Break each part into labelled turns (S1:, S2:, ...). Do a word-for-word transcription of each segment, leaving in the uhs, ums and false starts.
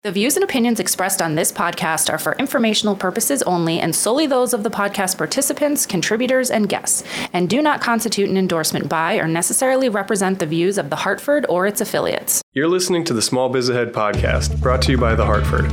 S1: The views and opinions expressed on this podcast are for informational purposes only and solely those of the podcast participants, contributors, and guests, and do not constitute an endorsement by or necessarily represent the views of The Hartford or its affiliates.
S2: You're listening to the Small Biz Ahead podcast, brought to you by The Hartford.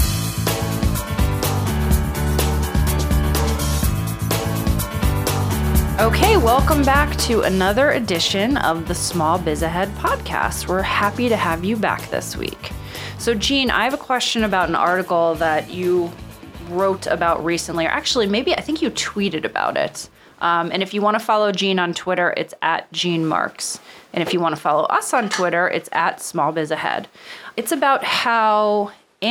S1: Okay, welcome back to another edition of the Small Biz Ahead podcast. We're happy to have you back this week. So, Jean, I have a question about an article that you wrote about recently, or actually, maybe I think you tweeted about it. Um, and if you want to follow Jean on Twitter, it's at Jean Marks. And if you want to follow us on Twitter, it's at Small Biz Ahead. It's about how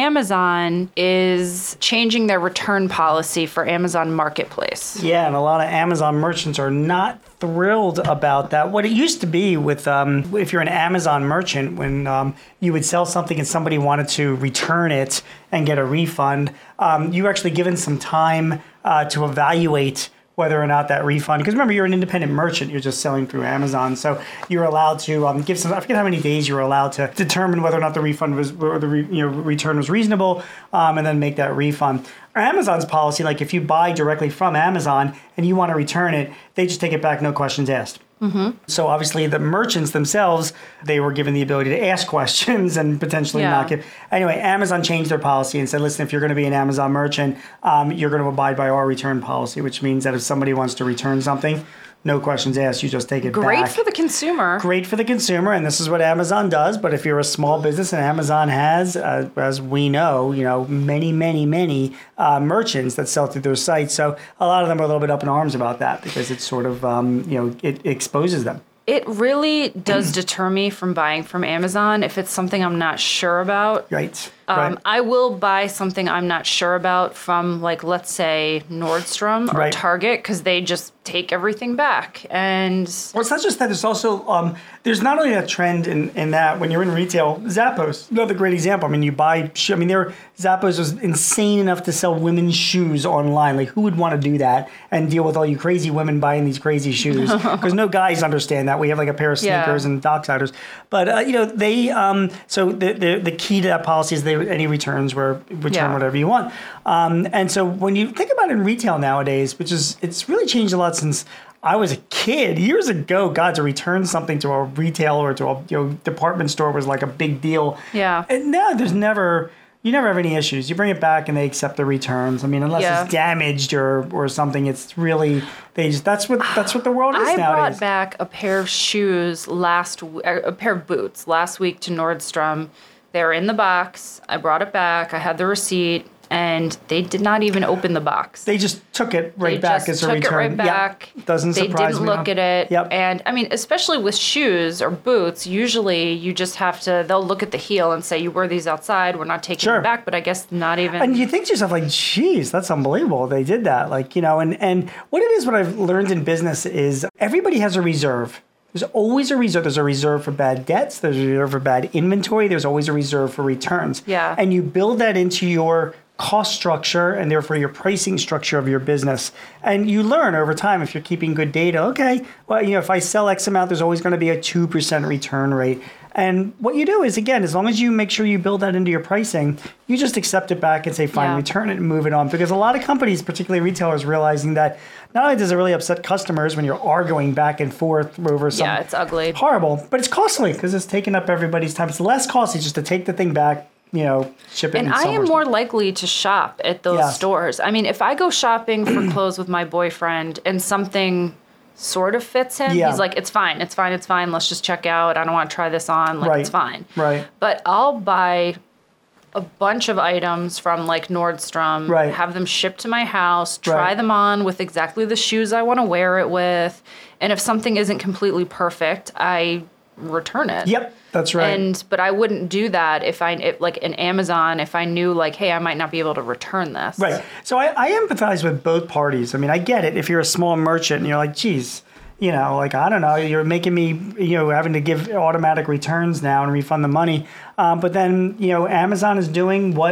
S1: Amazon is changing their return policy for Amazon Marketplace.
S3: Yeah, and a lot of Amazon merchants are not thrilled about that. What it used to be with, um, if you're an Amazon merchant, when um, you would sell something and somebody wanted to return it and get a refund, um, you were actually given some time uh, to evaluate whether or not that refund, because remember, you're an independent merchant, you're just selling through Amazon, so you're allowed to um, give some, I forget how many days you were allowed to determine whether or not the refund was, or the re, you know, return was reasonable, um, and then make that refund. Amazon's policy, like if you buy directly from Amazon and you want to return it, they just take it back, no questions asked. Mm-hmm. So obviously the merchants themselves, they were given the ability to ask questions and potentially yeah. not give. Anyway, Amazon changed their policy and said, listen, if you're going to be an Amazon merchant, um, you're going to abide by our return policy, which means that if somebody wants to return something, no questions asked, you just take it
S1: Great
S3: back.
S1: Great for the consumer.
S3: Great for the consumer, and this is what Amazon does. But if you're a small business, and Amazon has, uh, as we know, you know, many, many, many uh, merchants that sell through their site. So a lot of them are a little bit up in arms about that because it's sort of, um, you know, it exposes them.
S1: It really does deter me from buying from Amazon if it's something I'm not sure about.
S3: Right.
S1: Um,
S3: right.
S1: I will buy something I'm not sure about from, like, let's say Nordstrom or
S3: right.
S1: Target, because they just take everything back. And
S3: well, it's not just that. There's also um, there's not only a trend in, in that when you're in retail. Zappos, another great example. I mean, you buy. I mean, there Zappos was insane enough to sell women's shoes online. Like, who would want to do that and deal with all you crazy women buying these crazy shoes? Because no guys understand that. We have like a pair of sneakers yeah. and Docksiders. But uh, you know, they um, so the, the the key to that policy is they any returns where return yeah. whatever you want. Um, and so when you think about it in retail nowadays, which is it's really changed a lot since I was a kid. Years ago, God, to return something to a retail or to a you know, department store was like a big deal.
S1: Yeah.
S3: And now there's never, you never have any issues. You bring it back and they accept the returns. I mean, unless yeah. it's damaged or, or something, it's really, they just, that's what that's what the world is
S1: I
S3: nowadays.
S1: I brought back a pair of shoes last, a pair of boots last week to Nordstrom. They were in the box. I brought it back. I had the receipt. And they did not even open the box.
S3: They just took it right
S1: they
S3: back as a return.
S1: They just took it right back.
S3: Yep. Doesn't surprise me.
S1: They didn't look
S3: no.
S1: at it.
S3: Yep.
S1: And, I mean, especially with shoes or boots, usually you just have to, they'll look at the heel and say, you wear these outside, we're not taking
S3: sure.
S1: them back. But I guess not even.
S3: And you think to yourself, like, geez, that's unbelievable. They did that. Like, you know, and, and what it is, what I've learned in business is everybody has a reserve. There's always a reserve. There's a reserve for bad debts. There's a reserve for bad inventory. There's always a reserve for returns.
S1: Yeah.
S3: And you build that into your cost structure and therefore your pricing structure of your business. And you learn over time if you're keeping good data, okay, well, you know, if I sell X amount, there's always going to be a two percent return rate. And what you do is, again, as long as you make sure you build that into your pricing, you just accept it back and say, fine, yeah. return it and move it on. Because a lot of companies, particularly retailers, realizing that not only does it really upset customers when you're arguing back and forth over something.
S1: Yeah, it's ugly.
S3: Horrible, but it's costly because it's taking up everybody's time. It's less costly just to take the thing back, you know, ship it.
S1: And I am more likely to shop at those yes. stores. I mean, if I go shopping for clothes with my boyfriend and something sort of fits him, yeah. he's like, it's fine, it's fine, it's fine. Let's just check out. I don't want to try this on. Like,
S3: right.
S1: it's fine.
S3: Right.
S1: But I'll buy a bunch of items from like Nordstrom,
S3: right.
S1: have them shipped to my house, try
S3: right.
S1: them on with exactly the shoes I want to wear it with. And if something isn't completely perfect, I return it.
S3: Yep. That's right.
S1: And but I wouldn't do that if I if, like in Amazon if I knew like, hey, I might not be able to return this.
S3: Right. So I, I empathize with both parties. I mean, I get it if you're a small merchant and you're like, geez, you know, like, I don't know, you're making me, you know, having to give automatic returns now and refund the money. Um, but then, you know, Amazon is doing what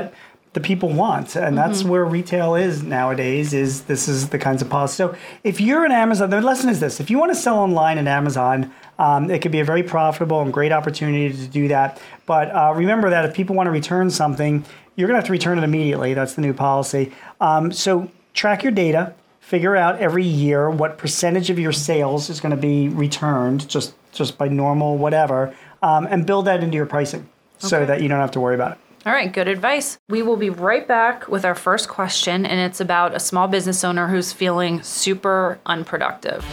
S3: the people want, and that's mm-hmm. where retail is nowadays. Is this is the kinds of policy. So if you're an Amazon, the lesson is this: if you want to sell online in Amazon, um, it could be a very profitable and great opportunity to do that. But uh, remember that if people want to return something, you're going to have to return it immediately. That's the new policy. Um, so track your data, figure out every year what percentage of your sales is going to be returned, just just by normal whatever, um, and build that into your pricing okay. so that you don't have to worry about it.
S1: All right, good advice. We will be right back with our first question, and it's about a small business owner who's feeling super unproductive.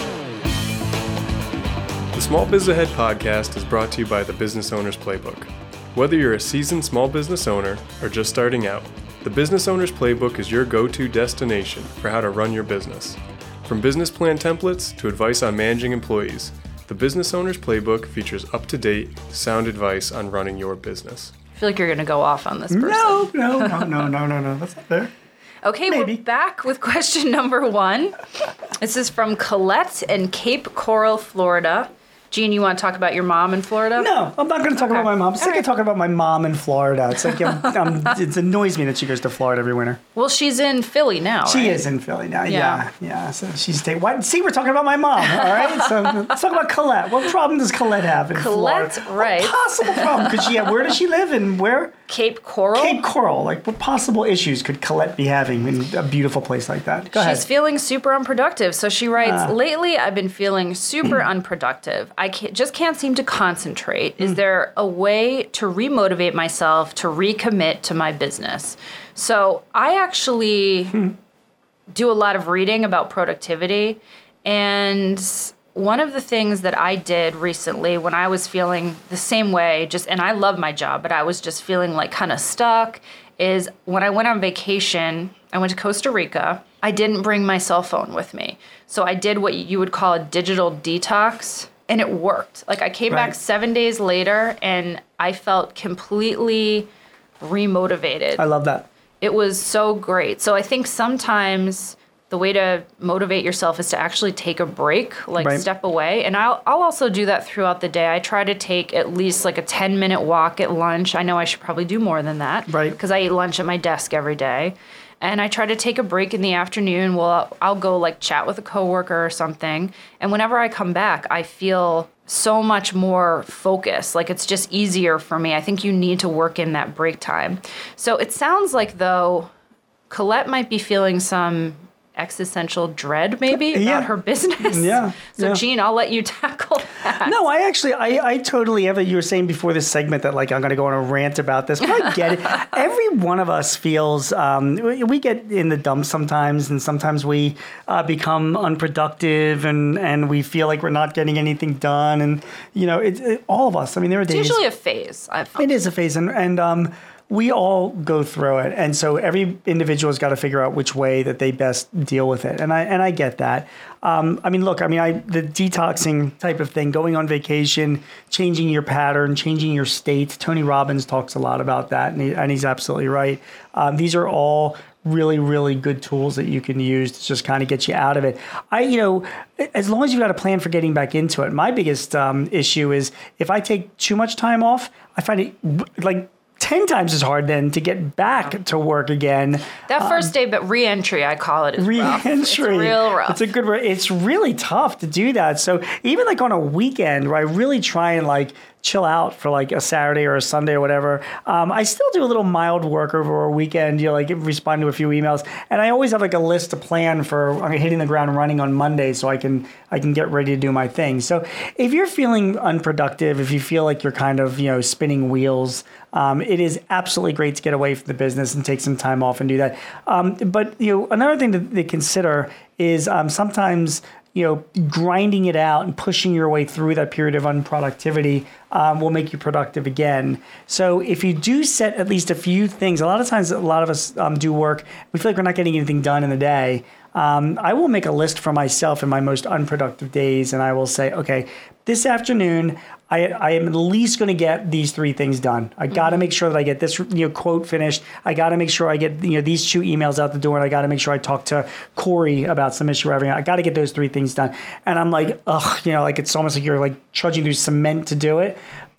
S2: The Small Biz Ahead podcast is brought to you by the Business Owner's Playbook. Whether you're a seasoned small business owner or just starting out, the Business Owner's Playbook is your go-to destination for how to run your business. From business plan templates to advice on managing employees, the Business Owner's Playbook features up-to-date, sound advice on running your business.
S1: I feel like you're going to go off on this person.
S3: No, no, no, no, no, no, no. That's not there.
S1: Okay, Maybe. We're back with question number one. This is from Colette in Cape Coral, Florida. Gene, you want to talk about your mom in Florida?
S3: No, I'm not going to talk okay. about my mom. I'm sick
S1: right.
S3: of talking about my mom in Florida. It's like I'm, I'm, it annoys me that she goes to Florida every winter.
S1: Well, she's in Philly now,
S3: She
S1: right?
S3: is in Philly now,
S1: yeah.
S3: yeah. Yeah, so she's taking... What? See, we're talking about my mom, all right? So let's talk about Colette. What problem does Colette have in
S1: Colette,
S3: Florida?
S1: right.
S3: What possible problem could she have? Where does she live and where?
S1: Cape Coral.
S3: Cape Coral. Like, what possible issues could Colette be having in a beautiful place like that? Go
S1: She's
S3: ahead.
S1: She's feeling super unproductive. So she writes,
S3: uh.
S1: lately I've been feeling super unproductive. I can't, just can't seem to concentrate. Is there a way to remotivate myself to recommit to my business? So I actually hmm. do a lot of reading about productivity. And one of the things that I did recently when I was feeling the same way, just and I love my job, but I was just feeling like kind of stuck, is when I went on vacation, I went to Costa Rica. I didn't bring my cell phone with me. So I did what you would call a digital detox. And it worked. Like I came right. back seven days later and I felt completely remotivated.
S3: I love that.
S1: It was so great. So I think sometimes the way to motivate yourself is to actually take a break, like right. step away. And I'll I'll also do that throughout the day. I try to take at least like a ten minute walk at lunch. I know I should probably do more than that.
S3: Right.
S1: Because I eat lunch at my desk every day. And I try to take a break in the afternoon. Well, I'll, I'll go like chat with a coworker or something. And whenever I come back, I feel so much more focused. Like it's just easier for me. I think you need to work in that break time. So it sounds like though, Colette might be feeling some existential dread maybe about
S3: yeah.
S1: her business.
S3: Yeah.
S1: So
S3: yeah.
S1: Gene, I'll let you tackle that.
S3: No, I actually, I, I totally, Evan, you were saying before this segment that like I'm going to go on a rant about this, but I get it. Every one of us feels, um, we, we get in the dumps sometimes, and sometimes we uh, become unproductive and, and we feel like we're not getting anything done. And, you know, it, it, all of us, I mean, there are days.
S1: It's usually a phase. I've found.
S3: It is a phase. And, and um, we all go through it. And so every individual's got to figure out which way that they best deal with it. And I and I get that. Um, I mean, look, I mean, I the detoxing type of thing, going on vacation, changing your pattern, changing your state. Tony Robbins talks a lot about that, and, he, and he's absolutely right. Um, these are all really, really good tools that you can use to just kind of get you out of it. I, you know, as long as you've got a plan for getting back into it. My biggest um, issue is if I take too much time off, I find it like ten times as hard then to get back to work again.
S1: That first um, day, but re-entry, I call it, is
S3: re-entry.
S1: rough. It's real rough.
S3: It's a good word. It's really tough to do that. So even like on a weekend where I really try and like chill out for like a Saturday or a Sunday or whatever, um, I still do a little mild work over a weekend, you know, like respond to a few emails. And I always have like a list to plan for I'm hitting the ground running on Monday so I can I can get ready to do my thing. So if you're feeling unproductive, if you feel like you're kind of, you know, spinning wheels, um, it is absolutely great to get away from the business and take some time off and do that. Um, but, you know, another thing to, to consider is um, sometimes, you know, grinding it out and pushing your way through that period of unproductivity um, will make you productive again. So if you do set at least a few things, a lot of times, a lot of us um, do work, we feel like we're not getting anything done in the day. Um, I will make a list for myself in my most unproductive days, and I will say, okay, this afternoon, I, I am at least going to get these three things done. I got to make sure that I get this, you know, quote finished. I got to make sure I get, you know, these two emails out the door, and I got to make sure I talk to Corey about some issue we're having. I got to get those three things done. And I'm like, ugh, you know, like it's almost like you're like trudging through cement to do it.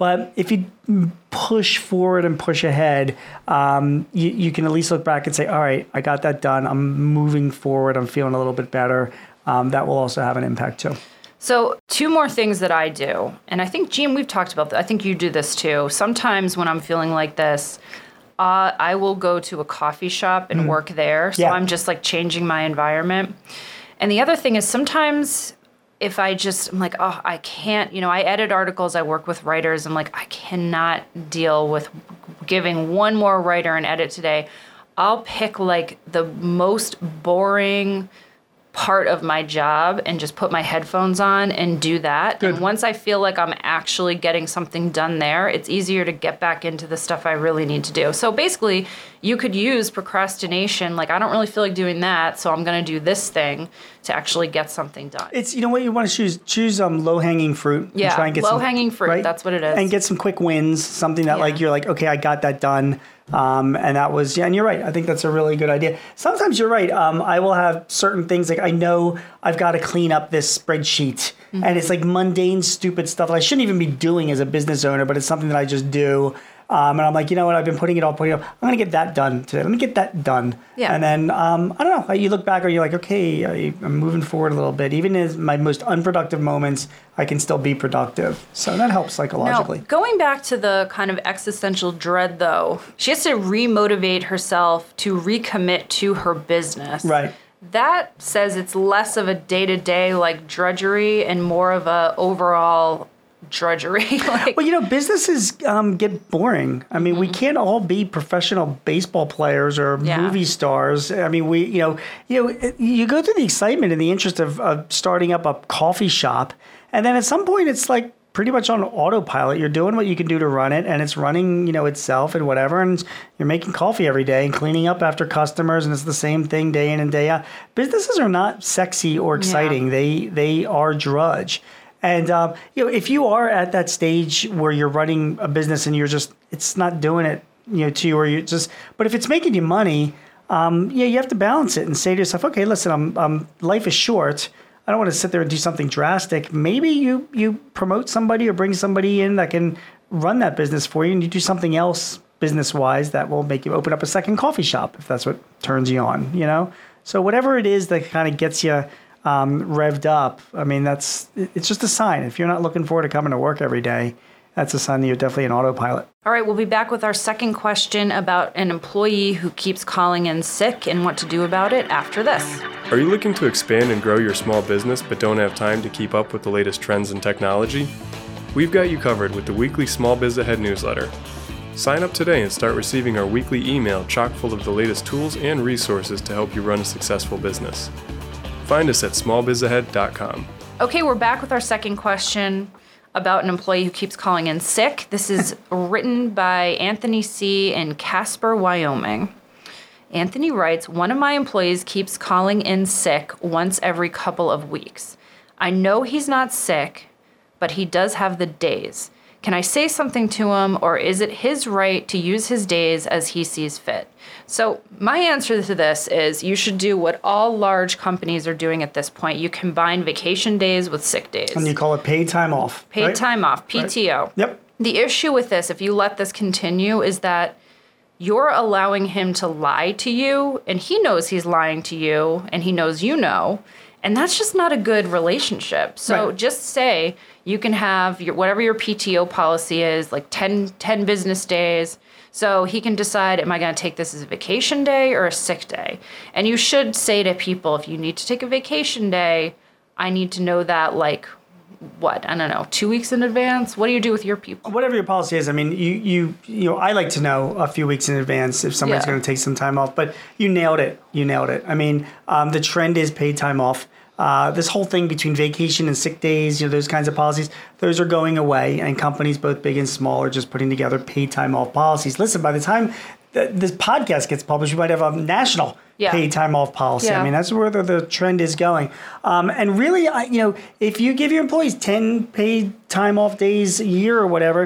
S3: But if you push forward and push ahead, um, you, you can at least look back and say, all right, I got that done. I'm moving forward. I'm feeling a little bit better. Um, that will also have an impact too.
S1: So two more things that I do, and I think, Gene, we've talked about that. I think you do this too. Sometimes when I'm feeling like this, uh, I will go to a coffee shop and mm. work there. So yeah. I'm just like changing my environment. And the other thing is sometimes if I just, I'm like, oh, I can't, you know, I edit articles, I work with writers. I'm like, I cannot deal with giving one more writer an edit today. I'll pick like the most boring part of my job and just put my headphones on and do that. Good. And once I feel like I'm actually getting something done there, it's easier to get back into the stuff I really need to do. So basically, you could use procrastination, like I don't really feel like doing that, so I'm going to do this thing to actually get something done. It's,
S3: you know what, you want to choose choose um low-hanging fruit.
S1: Yeah,
S3: and try and get
S1: low-hanging fruit,
S3: right?
S1: That's what it is.
S3: And get some quick wins, something that yeah. like you're like, okay, I got that done. Um, and that was, yeah, and you're right. I think that's a really good idea. Sometimes you're right. Um, I will have certain things like I know I've got to clean up this spreadsheet mm-hmm. and it's like mundane, stupid stuff that I shouldn't even be doing as a business owner, but it's something that I just do. Um, and I'm like, you know what? I've been putting it all, putting it up. I'm going to get that done today. Let me get that done. Yeah. And then, um, I don't know, you look back or you're like, okay, I, I'm moving forward a little bit. Even in my most unproductive moments, I can still be productive. So that helps psychologically.
S1: Now, going back to the kind of existential dread, though, she has to re-motivate herself to recommit to her business.
S3: Right.
S1: That says it's less of a day-to-day like drudgery and more of a overall drudgery. like,
S3: well, you know, businesses um, get boring. I mean, mm-hmm. we can't all be professional baseball players or yeah. movie stars. I mean, we, you know, you know, you go through the excitement and the interest of, of starting up a coffee shop, and then at some point, it's like pretty much on autopilot. You're doing what you can do to run it, and it's running, you know, itself and whatever. And you're making coffee every day and cleaning up after customers, and it's the same thing day in and day out. Businesses are not sexy or exciting. Yeah. They they are drudge. And, um, you know, if you are at that stage where you're running a business and you're just, it's not doing it, you know, to you, or you just, but if it's making you money, um, yeah, you have to balance it and say to yourself, okay, listen, I'm, um, life is short. I don't want to sit there and do something drastic. Maybe you, you promote somebody or bring somebody in that can run that business for you, and you do something else business-wise that will make you open up a second coffee shop if that's what turns you on, you know? So whatever it is that kind of gets you Um, revved up. I mean, that's, it's just a sign. If you're not looking forward to coming to work every day, that's a sign that you're definitely an autopilot.
S1: All right, we'll be back with our second question about an employee who keeps calling in sick and what to do about it after this.
S2: Are you looking to expand and grow your small business but don't have time to keep up with the latest trends and technology? We've got you covered with the weekly Small Biz Ahead newsletter. Sign up today and start receiving our weekly email chock full of the latest tools and resources to help you run a successful business. Find us at small biz ahead dot com.
S1: Okay, we're back with our second question about an employee who keeps calling in sick. This is written by Anthony C. in Casper, Wyoming. Anthony writes, one of my employees keeps calling in sick once every couple of weeks. I know he's not sick, but he does have the days. Can I say something to him, or is it his right to use his days as he sees fit? So my answer to this is you should do what all large companies are doing at this point. You combine vacation days with sick days.
S3: And you call it paid time off.
S1: Paid right? time off, P T O.
S3: Right. Yep.
S1: The issue with this, if you let this continue, is that you're allowing him to lie to you, and he knows he's lying to you, and he knows you know. And that's just not a good relationship. So right. just say you can have your whatever your P T O policy is, like ten, ten business days. So he can decide, am I going to take this as a vacation day or a sick day? And you should say to people, if you need to take a vacation day, I need to know that, like, what, I don't know, two weeks in advance? What do you do with your people?
S3: Whatever your policy is, I mean, you you you know, I like to know a few weeks in advance if somebody's yeah. going to take some time off. But you nailed it. You nailed it. I mean, um, the trend is paid time off. Uh, this whole thing between vacation and sick days, you know, those kinds of policies, those are going away. And companies, both big and small, are just putting together paid time off policies. Listen, by the time th- this podcast gets published, we might have a national yeah. paid time off policy. Yeah. I mean, that's where the, the trend is going. Um, and really, I, you know, if you give your employees ten paid time off days a year or whatever,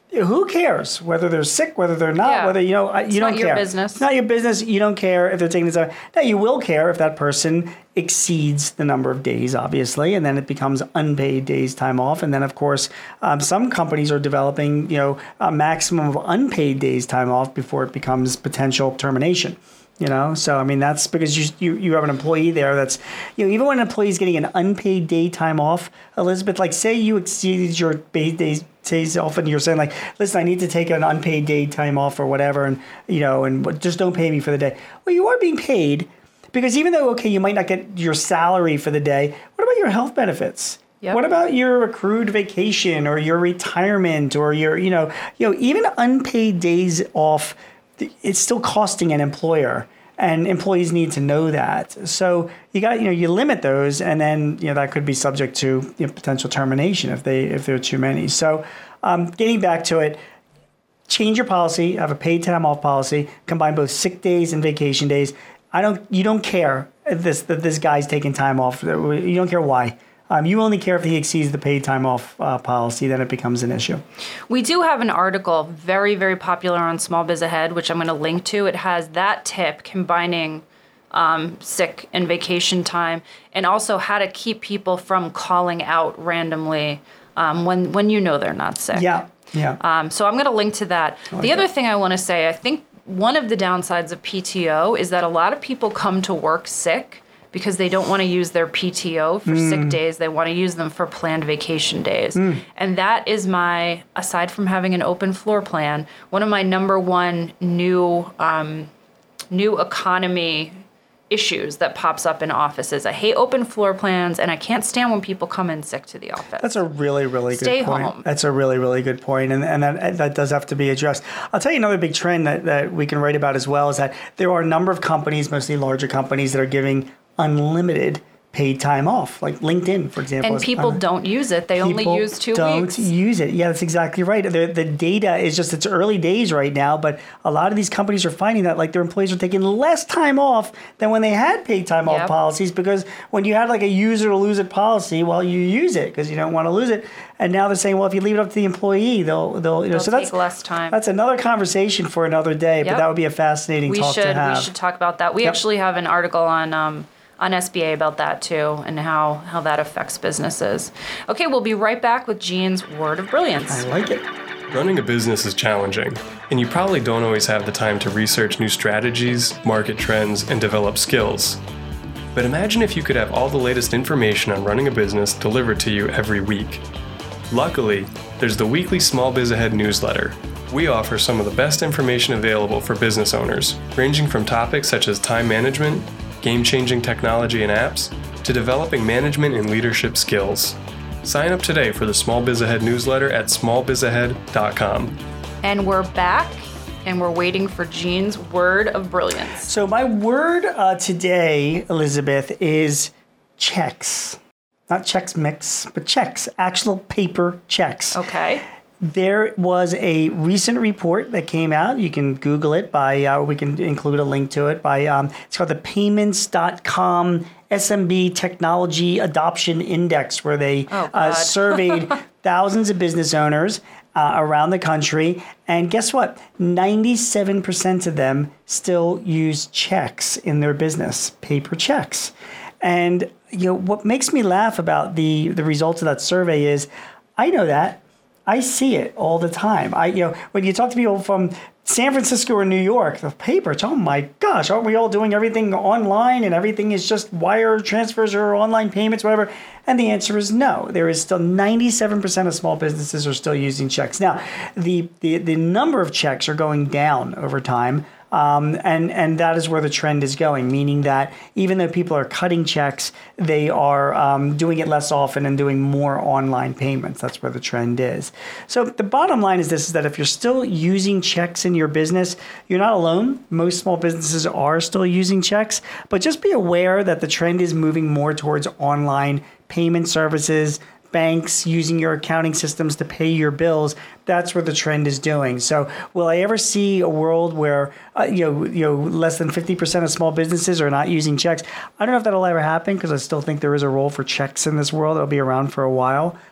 S3: who cares whether they're sick, whether they're not,
S1: Yeah.
S3: whether, you know, uh, you
S1: It's
S3: don't
S1: not
S3: care.
S1: your business.
S3: It's not your business. You don't care if they're taking this out. Now, you will care if that person exceeds the number of days, obviously, and then it becomes unpaid days time off. And then, of course, um, some companies are developing, you know, a maximum of unpaid days time off before it becomes potential termination. You know, so I mean that's because you, you you have an employee there that's, you know, even when an employee is getting an unpaid day time off, Elizabeth, like say you exceeded your paid days days off and you're saying like, listen, I need to take an unpaid day time off or whatever, and you know, and just don't pay me for the day. Well, you are being paid because even though okay, you might not get your salary for the day, what about your health benefits?
S1: Yep.
S3: What about your accrued vacation or your retirement or your, you know, you know, even unpaid days off? It's still costing an employer, and employees need to know that. So you got, you know, you limit those, and then you know that could be subject to you know, potential termination if they if there are too many. So um, getting back to it, change your policy. Have a paid time off policy. Combine both sick days and vacation days. I don't. You don't care if this that this guy's taking time off. You don't care why. Um, you only care if he exceeds the paid time off uh, policy, then it becomes an issue.
S1: We do have an article, very, very popular on Small Biz Ahead, which I'm going to link to. It has that tip combining um, sick and vacation time, and also how to keep people from calling out randomly um, when when you know they're not sick.
S3: Yeah, yeah.
S1: Um, so I'm going to link to that.
S3: like
S1: the other
S3: that.
S1: thing I want to say, I think one of the downsides of P T O is that a lot of people come to work sick because they don't want to use their P T O for mm. sick days. They want to use them for planned vacation days. Mm. And that is my, aside from having an open floor plan, one of my number one new um, new economy issues that pops up in offices. I hate open floor plans, and I can't stand when people come in sick to the office.
S3: That's a really, really
S1: Stay
S3: good point.
S1: home.
S3: That's a really, really good point, and and that that does have to be addressed. I'll tell you another big trend that, that we can write about as well is that there are a number of companies, mostly larger companies, that are giving unlimited paid time off, like LinkedIn, for example.
S1: And people don't use it. They only use two
S3: don't
S1: weeks.
S3: use it. Yeah, that's exactly right. The, the data is just, it's early days right now, but a lot of these companies are finding that like their employees are taking less time off than when they had paid time
S1: Yep.
S3: off policies, because when you had like a use it or lose it policy, well, you use it because you don't want to lose it. And now they're saying, well, if you leave it up to the employee, they'll, they'll, you know,
S1: They'll
S3: so
S1: take
S3: that's
S1: less time.
S3: That's another conversation for another day,
S1: Yep.
S3: but that would be a fascinating
S1: we
S3: talk
S1: should
S3: to have.
S1: we should talk about that. We
S3: Yep.
S1: actually have an article on um, on S B A about that too, and how how that affects businesses. Okay, we'll be right back with Gene's word of brilliance.
S3: I like it.
S2: Running a business is challenging, and you probably don't always have the time to research new strategies, market trends, and develop skills. But imagine if you could have all the latest information on running a business delivered to you every week. Luckily, there's the weekly Small Biz Ahead newsletter. We offer some of the best information available for business owners, ranging from topics such as time management, game-changing technology and apps, to developing management and leadership skills. Sign up today for the Small Biz Ahead newsletter at small biz ahead dot com.
S1: And we're back, and we're waiting for Gene's word of brilliance.
S3: So my word uh, today, Elizabeth, is checks. Not checks mix, but checks, actual paper checks.
S1: Okay.
S3: There was a recent report that came out. You can Google it by, uh, we can include a link to it by, um, it's called the payments dot com S M B Technology Adoption Index, where they
S1: Oh,
S3: uh,
S1: God.
S3: surveyed thousands of business owners uh, around the country. And guess what? ninety-seven percent of them still use checks in their business, paper checks. And you know what makes me laugh about the, the results of that survey is I know that. I see it all the time. I, you know, when you talk to people from San Francisco or New York, the paper, it's, oh my gosh, aren't we all doing everything online and everything is just wire transfers or online payments, whatever? And the answer is no. There is still ninety-seven percent of small businesses are still using checks. Now, the, the, the number of checks are going down over time. Um, and, and that is where the trend is going, meaning that even though people are cutting checks, they are um, doing it less often and doing more online payments. That's where the trend is. So the bottom line is this, is that if you're still using checks in your business, you're not alone. Most small businesses are still using checks, but just be aware that the trend is moving more towards online payment services, banks using your accounting systems to pay your bills. That's where the trend is doing. So will I ever see a world where uh, you know, you know, less than fifty percent of small businesses are not using checks? I don't know if that'll ever happen because I still think there is a role for checks in this world. It'll be around for a while.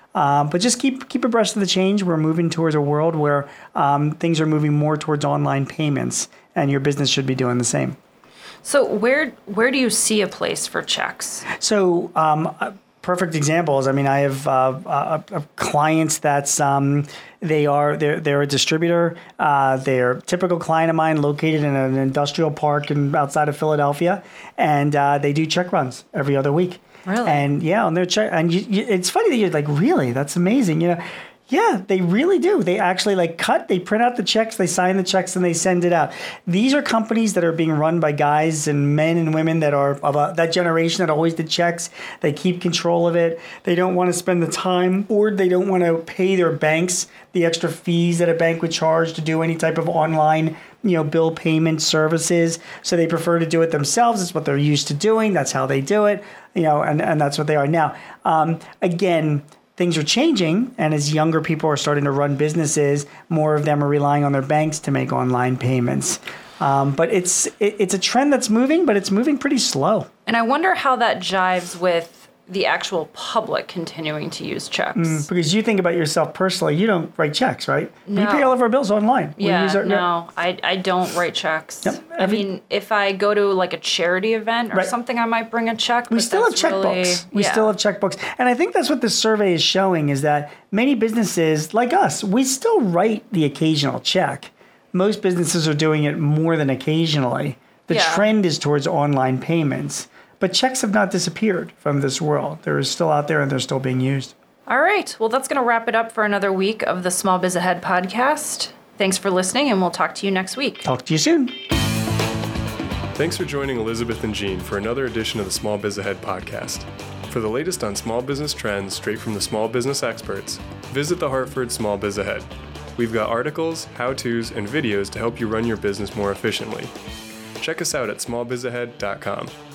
S3: Um, but just keep keep abreast of the change. We're moving towards a world where um, things are moving more towards online payments, and your business should be doing the same.
S1: So where where do you see a place for checks?
S3: So um, perfect examples. I mean, I have uh, uh, uh, clients that's um, they are they're they're a distributor. Uh, they're a typical client of mine, located in an industrial park in, outside of Philadelphia, and uh, they do check runs every other week.
S1: Really?
S3: And yeah, on their check, and you, you, it's funny that you're like, really? That's amazing. You know, yeah, they really do. They actually like cut, they print out the checks, they sign the checks, and they send it out. These are companies that are being run by guys and men and women that are of a, that generation that always did checks. They keep control of it. They don't want to spend the time, or they don't want to pay their banks the extra fees that a bank would charge to do any type of online, you know, bill payment services. So they prefer to do it themselves. It's what they're used to doing. That's how they do it, you know, and, and that's what they are now. Um, again, things are changing, and as younger people are starting to run businesses, more of them are relying on their banks to make online payments. Um, but it's it, it's a trend that's moving, but it's moving pretty slow.
S1: And I wonder how that jives with the actual public continuing to use checks.
S3: Mm, because you think about yourself personally, you don't write checks, right?
S1: No.
S3: We pay all of our bills online. We
S1: Yeah,
S3: use our,
S1: no, I, I don't write checks.
S3: Yep,
S1: I
S3: every-
S1: mean, if I go to like a charity event or
S3: Right.
S1: something, I might bring a check.
S3: We
S1: but
S3: still have
S1: that's
S3: checkbooks.
S1: really-
S3: we
S1: yeah.
S3: still have checkbooks. And I think that's what this survey is showing, is that many businesses like us, we still write the occasional check. Most businesses are doing it more than occasionally. The
S1: Yeah.
S3: trend is towards online payments. But checks have not disappeared from this world. They're still out there and they're still being used.
S1: All right. Well, that's going to wrap it up for another week of the Small Biz Ahead podcast. Thanks for listening, and we'll talk to you next week.
S3: Talk to you soon.
S2: Thanks for joining Elizabeth and Jean for another edition of the Small Biz Ahead podcast. For the latest on small business trends straight from the small business experts, visit the Hartford Small Biz Ahead. We've got articles, how-tos, and videos to help you run your business more efficiently. Check us out at small biz ahead dot com.